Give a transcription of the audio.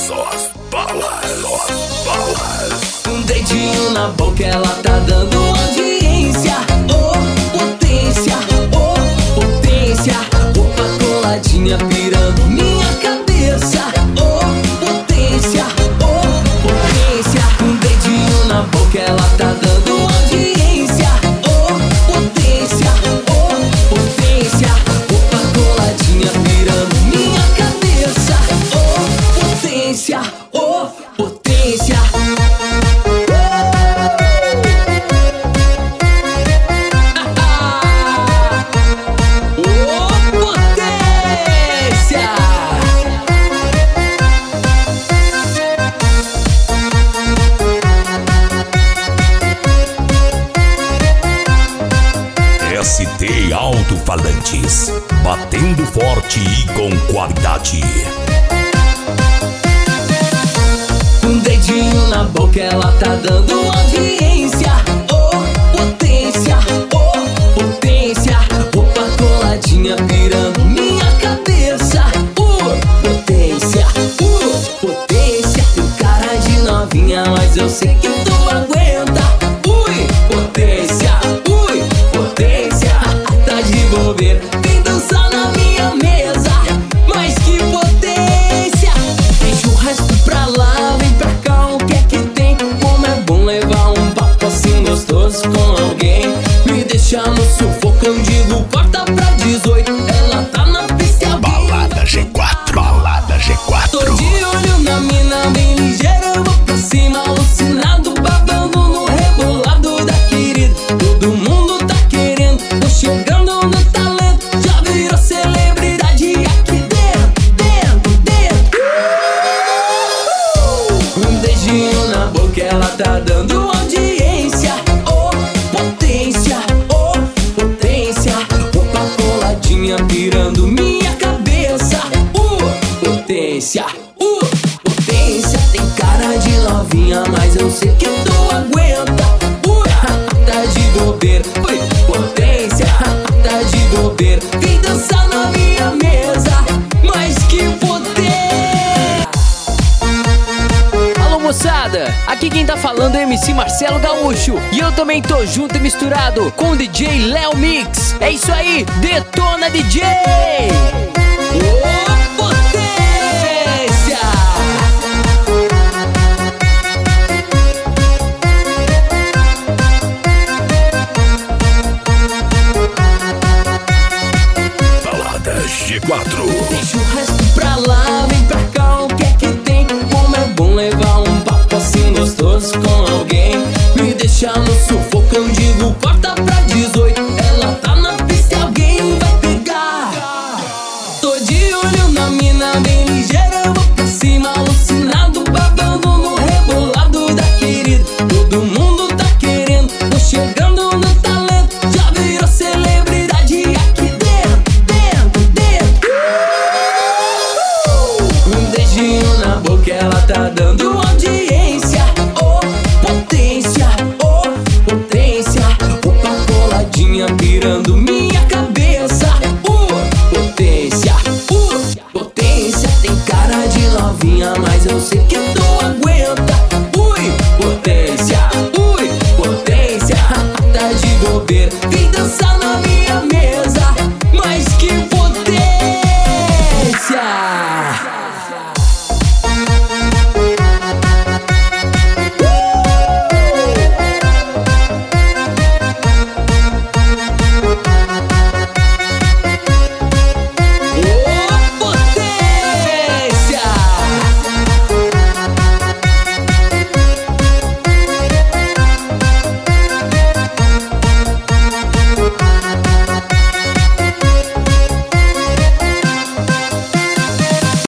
Um dedinho na boca, ela tá dando audiência. Oh, potência, oh, potência. Roupa coladinha pirando minha cabeça. Oh, potência, oh, potência. Um dedinho na boca, ela tá dando audiência. Oh, potência, oh, potência. Roupa coladinha pirando minha cabeça. Oh, potência, oh, potência. ST Alto-Falantes, batendo forte e com qualidade. Um dedinho na boca, ela tá dando audiência. Oh, potência, oh, potência. Roupa coladinha pirando minha cabeça. Potência, potência. Tem cara de novinha, mas eu sei que tu aguenta. Potência, potência. Tá de bobeira, vem dançar na minha mesa. Mas que potência. Deixa o resto pra lá, vem pra cá, o que é que tem? Como é bom levar um papo assim gostoso com alguém. Me deixa no sufoco, eu digo corta pra 18. Ela tá na pista e alguém Balada G4, balada G4. tô de olho na mina bem ligeira, eu vou pra cima alucinado, babando no rebolado da querida. Todo mundo tá querendo, tô chegando no talento. Já virou celebridade aqui dentro, dentro. Um beijinho na boca, ela tá dando audiência. Oh, potência, oh, potência. Roupa coladinha pirando minha cabeça. Potência, potência. Tem cara de novinha, mas eu sei que tu aguenta. Tá de bobeira, potência. Tá de bobeira, vem dançar na minha mesa. Mas que potência. Alô moçada, aqui quem tá falando é MC Marcelo Gaúcho. E eu também tô junto e misturado com o DJ Léo Mix. É isso aí, detona DJ! Oh, potência. Balada G4. Deixa o resto pra lá, vem pra cá, o que é que tem? Como é bom levar um papo assim gostoso com alguém. Me deixa no